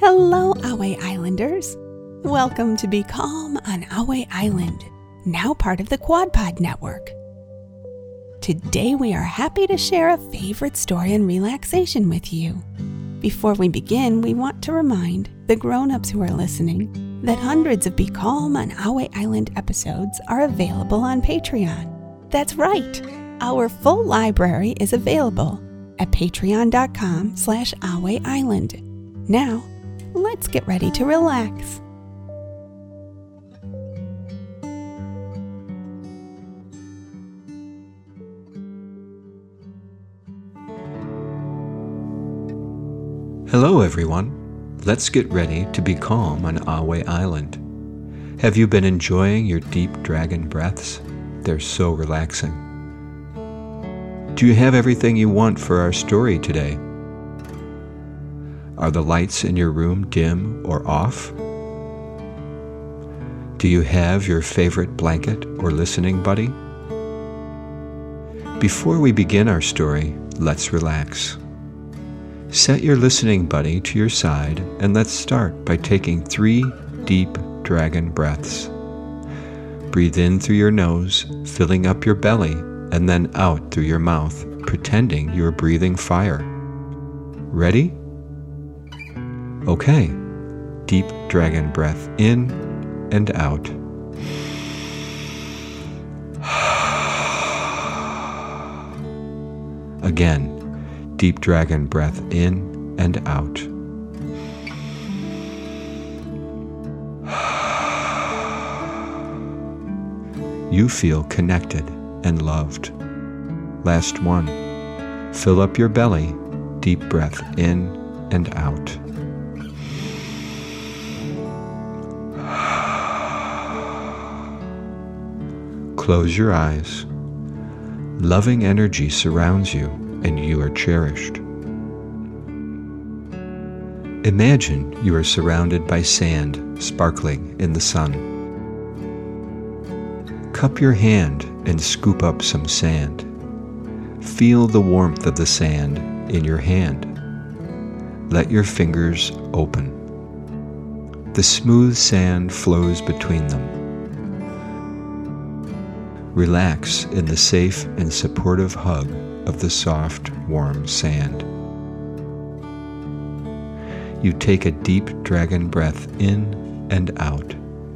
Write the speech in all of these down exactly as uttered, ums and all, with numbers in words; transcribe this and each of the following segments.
Hello, Ahway Islanders. Welcome to Be Calm on Ahway Island, now part of the QuadPod Network. Today we are happy to share a favorite story on relaxation with you. Before we begin, we want to remind the grown-ups who are listening that hundreds of Be Calm on Ahway Island episodes are available on Patreon. That's right, our full library is available at patreon.com slash Ahway Island. Now, let's get ready to relax. Hello everyone. Let's get ready to be calm on Ahway Island. Have you been enjoying your deep dragon breaths? They're so relaxing. Do you have everything you want for our story today? Are the lights in your room dim or off? Do you have your favorite blanket or listening buddy? Before we begin our story, let's relax. Set your listening buddy to your side and let's start by taking three deep dragon breaths. Breathe in through your nose, filling up your belly, and then out through your mouth, pretending you're breathing fire. Ready? Okay. Deep dragon breath in and out. Again. Deep dragon breath in and out. You feel connected and loved. Last one. Fill up your belly. Deep breath in and out. Close your eyes. Loving energy surrounds you, and you are cherished. Imagine you are surrounded by sand sparkling in the sun. Cup your hand and scoop up some sand. Feel the warmth of the sand in your hand. Let your fingers open. The smooth sand flows between them. Relax in the safe and supportive hug of the soft, warm sand. You take a deep dragon breath in and out.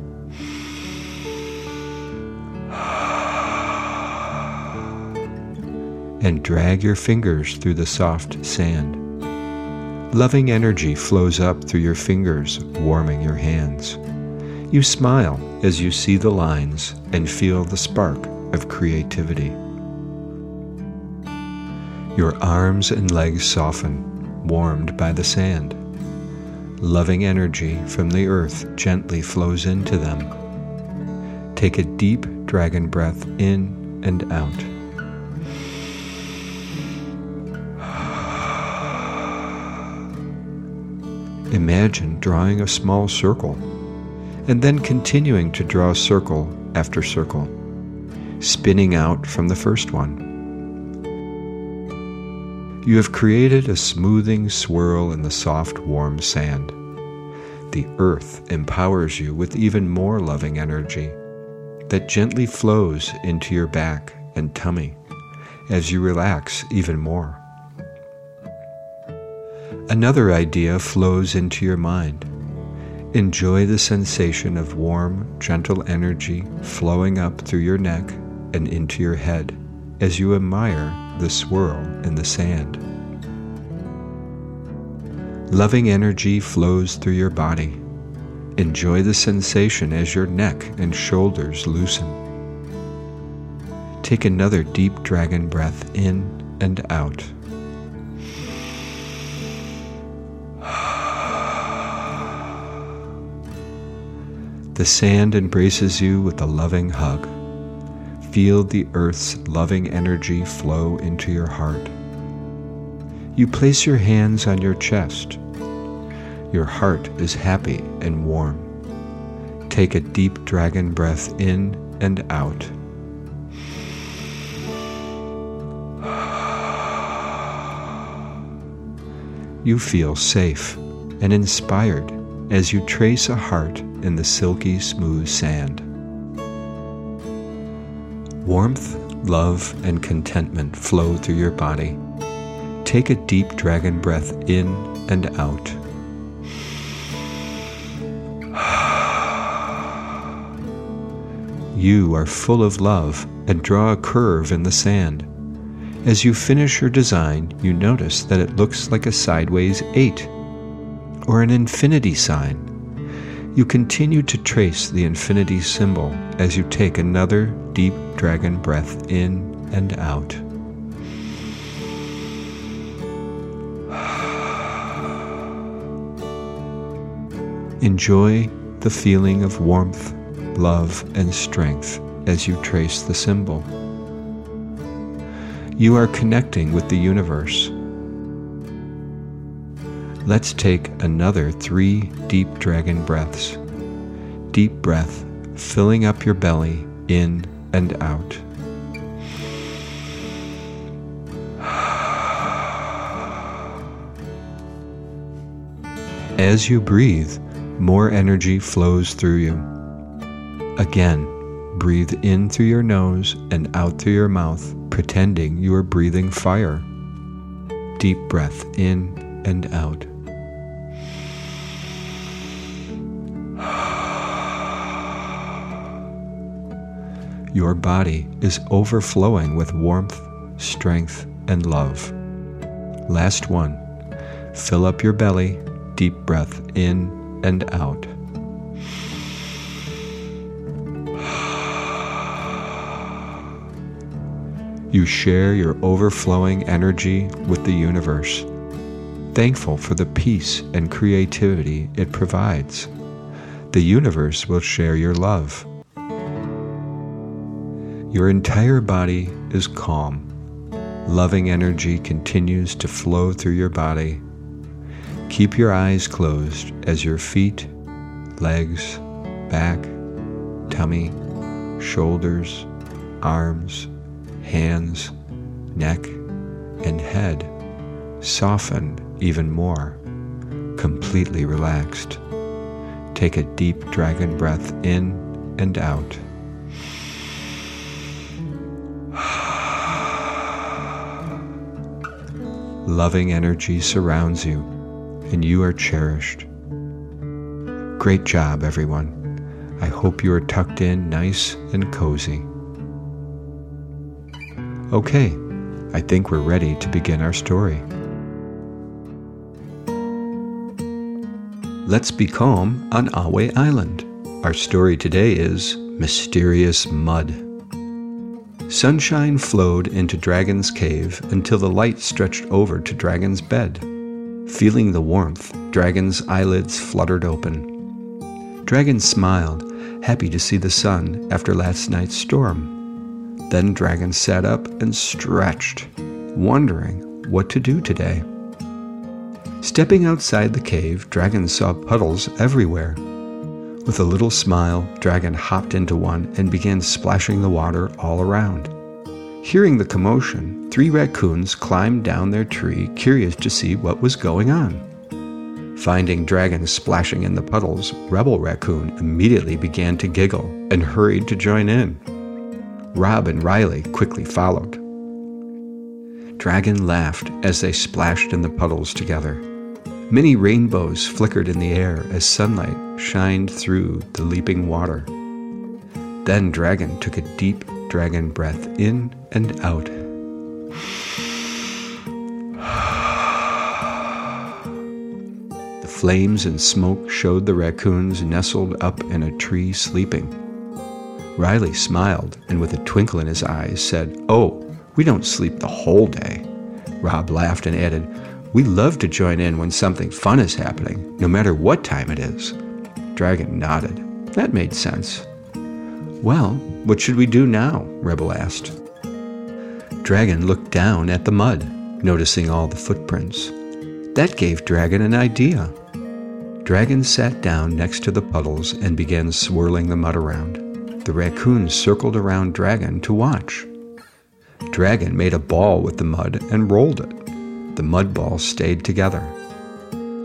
And drag your fingers through the soft sand. Loving energy flows up through your fingers, warming your hands. You smile as you see the lines and feel the spark of creativity. Your arms and legs soften, warmed by the sand. Loving energy from the earth gently flows into them. Take a deep dragon breath in and out. Imagine drawing a small circle, and then continuing to draw circle after circle, spinning out from the first one. You have created a smoothing swirl in the soft, warm sand. The earth empowers you with even more loving energy that gently flows into your back and tummy as you relax even more. Another idea flows into your mind. Enjoy the sensation of warm, gentle energy flowing up through your neck and into your head as you admire the swirl in the sand. Loving energy flows through your body. Enjoy the sensation as your neck and shoulders loosen. Take another deep dragon breath in and out. The sand embraces you with a loving hug. Feel the earth's loving energy flow into your heart. You place your hands on your chest. Your heart is happy and warm. Take a deep dragon breath in and out. You feel safe and inspired as you trace a heart in the silky smooth sand. Warmth, love, and contentment flow through your body. Take a deep dragon breath in and out. You are full of love and draw a curve in the sand. As you finish your design, you notice that it looks like a sideways eight or an infinity sign. You continue to trace the infinity symbol as you take another deep dragon breath in and out. Enjoy the feeling of warmth, love, and strength as you trace the symbol. You are connecting with the universe. Let's take another three deep dragon breaths. Deep breath, filling up your belly, in and out. As you breathe, more energy flows through you. Again, breathe in through your nose and out through your mouth, pretending you are breathing fire. Deep breath in and out. Your body is overflowing with warmth, strength, and love. Last one. Fill up your belly, deep breath in and out. You share your overflowing energy with the universe, thankful for the peace and creativity it provides. The universe will share your love. Your entire body is calm. Loving energy continues to flow through your body. Keep your eyes closed as your feet, legs, back, tummy, shoulders, arms, hands, neck, and head soften even more, completely relaxed. Take a deep dragon breath in and out. Loving energy surrounds you, and you are cherished. Great job, everyone. I hope you are tucked in nice and cozy. Okay, I think we're ready to begin our story. Let's be calm on Ahway Island. Our story today is Mysterious Mud. Sunshine flowed into Dragon's Cave until the light stretched over to Dragon's bed. Feeling the warmth, Dragon's eyelids fluttered open. Dragon smiled, happy to see the sun after last night's storm. Then Dragon sat up and stretched, wondering what to do today. Stepping outside the cave, Dragon saw puddles everywhere. With a little smile, Dragon hopped into one and began splashing the water all around. Hearing the commotion, three raccoons climbed down their tree, curious to see what was going on. Finding Dragon splashing in the puddles, Rebel Raccoon immediately began to giggle and hurried to join in. Rob and Riley quickly followed. Dragon laughed as they splashed in the puddles together. Many rainbows flickered in the air as sunlight shined through the leaping water. Then Dragon took a deep dragon breath in and out. The flames and smoke showed the raccoons nestled up in a tree sleeping. Riley smiled and with a twinkle in his eyes said, "Oh, we don't sleep the whole day." Rob laughed and added, "We love to join in when something fun is happening, no matter what time it is." Dragon nodded. That made sense. "Well, what should we do now?" Rebel asked. Dragon looked down at the mud, noticing all the footprints. That gave Dragon an idea. Dragon sat down next to the puddles and began swirling the mud around. The raccoons circled around Dragon to watch. Dragon made a ball with the mud and rolled it. The mud ball stayed together.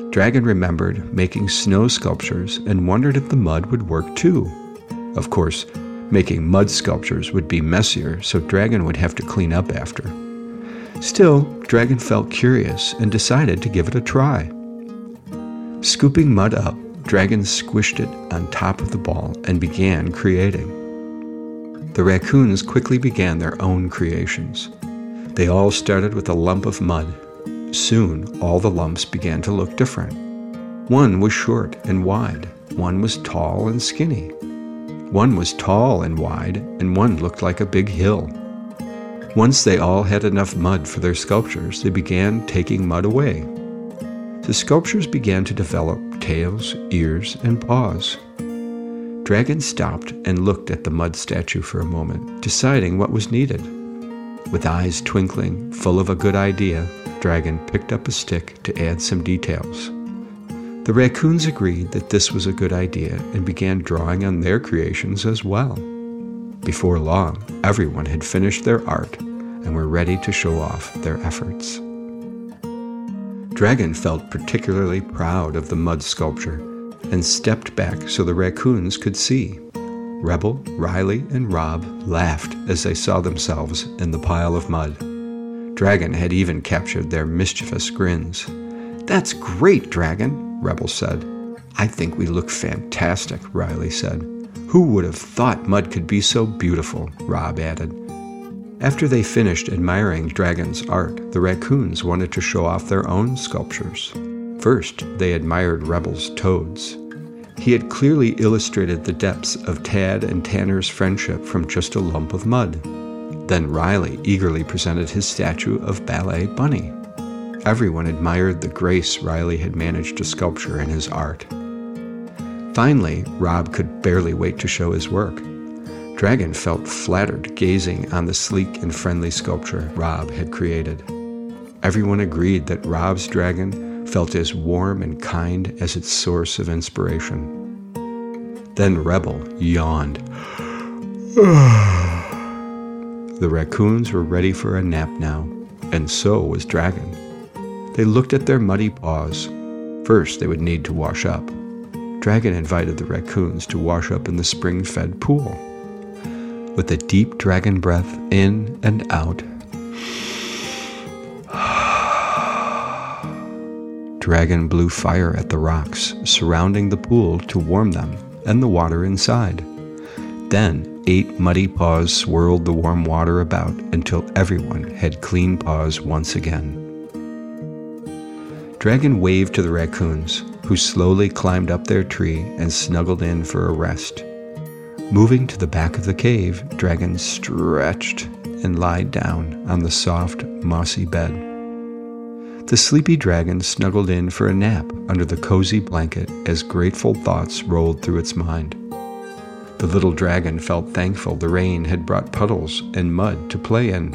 Dragon remembered making snow sculptures and wondered if the mud would work too. Of course, making mud sculptures would be messier, so Dragon would have to clean up after. Still, Dragon felt curious and decided to give it a try. Scooping mud up, Dragon squished it on top of the ball and began creating. The raccoons quickly began their own creations. They all started with a lump of mud. Soon, all the lumps began to look different. One was short and wide, one was tall and skinny. One was tall and wide, and one looked like a big hill. Once they all had enough mud for their sculptures, they began taking mud away. The sculptures began to develop tails, ears, and paws. Dragon stopped and looked at the mud statue for a moment, deciding what was needed. With eyes twinkling, full of a good idea, Dragon picked up a stick to add some details. The raccoons agreed that this was a good idea and began drawing on their creations as well. Before long, everyone had finished their art and were ready to show off their efforts. Dragon felt particularly proud of the mud sculpture and stepped back so the raccoons could see. Rebel, Riley, and Rob laughed as they saw themselves in the pile of mud. Dragon had even captured their mischievous grins. "That's great, Dragon," Rebel said. "I think we look fantastic," Riley said. "Who would have thought mud could be so beautiful?" Rob added. After they finished admiring Dragon's art, the raccoons wanted to show off their own sculptures. First, they admired Rebel's toads. He had clearly illustrated the depths of Tad and Tanner's friendship from just a lump of mud. Then Riley eagerly presented his statue of Ballet Bunny. Everyone admired the grace Riley had managed to sculpture in his art. Finally, Rob could barely wait to show his work. Dragon felt flattered gazing on the sleek and friendly sculpture Rob had created. Everyone agreed that Rob's dragon felt as warm and kind as its source of inspiration. Then Rebel yawned. The raccoons were ready for a nap now, and so was Dragon. They looked at their muddy paws. First, they would need to wash up. Dragon invited the raccoons to wash up in the spring-fed pool. With a deep dragon breath in and out, Dragon blew fire at the rocks surrounding the pool to warm them and the water inside. Then, eight muddy paws swirled the warm water about until everyone had clean paws once again. Dragon waved to the raccoons, who slowly climbed up their tree and snuggled in for a rest. Moving to the back of the cave, Dragon stretched and lied down on the soft, mossy bed. The sleepy dragon snuggled in for a nap under the cozy blanket as grateful thoughts rolled through its mind. The little dragon felt thankful the rain had brought puddles and mud to play in.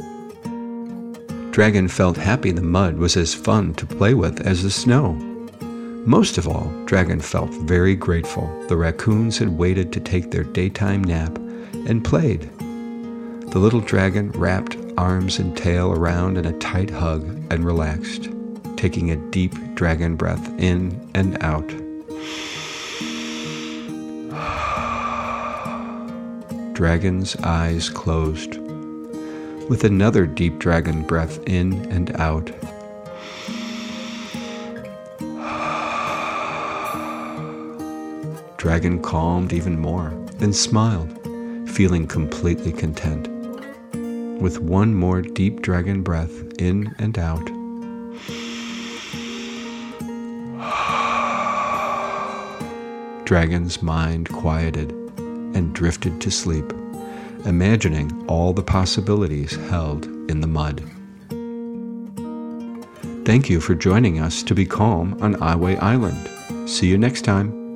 Dragon felt happy the mud was as fun to play with as the snow. Most of all, Dragon felt very grateful the raccoons had waited to take their daytime nap and played. The little dragon wrapped arms and tail around in a tight hug and relaxed, taking a deep dragon breath in and out. Dragon's eyes closed. With another deep dragon breath in and out, Dragon calmed even more and smiled, feeling completely content. With one more deep dragon breath in and out, Dragon's mind quieted and drifted to sleep, imagining all the possibilities held in the mud. Thank you for joining us to be calm on Ahway Island. See you next time.